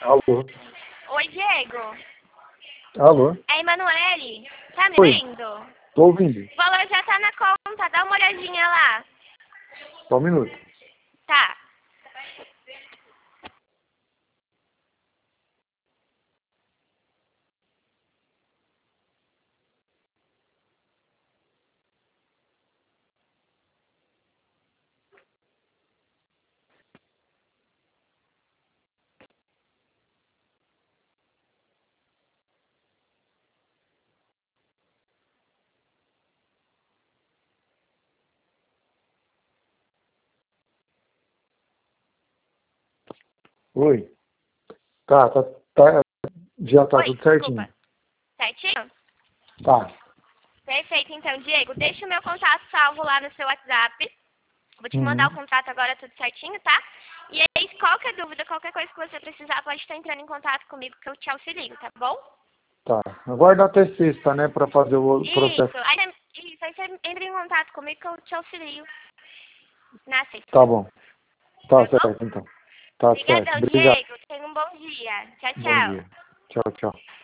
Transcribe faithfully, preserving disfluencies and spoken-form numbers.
Alô? Oi, Diego. Alô? É Emanuele. Tá me Oi, vendo? tô ouvindo. O valor já tá na conta. Dá uma olhadinha lá. Só um minuto. Tá. Oi. Tá, tá, tá, já tá Oi, tudo desculpa. certinho. Certinho? Tá, Perfeito. Então, Diego, deixa o meu contato salvo lá no seu WhatsApp. Vou te mandar o uhum, contrato agora tudo certinho, tá? E aí, qualquer dúvida, qualquer coisa que você precisar, pode estar entrando em contato comigo que eu te auxilio, tá bom? tá. Aguarda até sexta, né, pra fazer o processo. Isso. Aí, você- isso, aí você entra em contato comigo que eu te auxilio na Tá sexta, bom. Tá tá bom? certo, então. Tá certo. Obrigadão, Obrigado. Diego. Tenha um bom dia. Tchau, Bom tchau. dia. Tchau, tchau.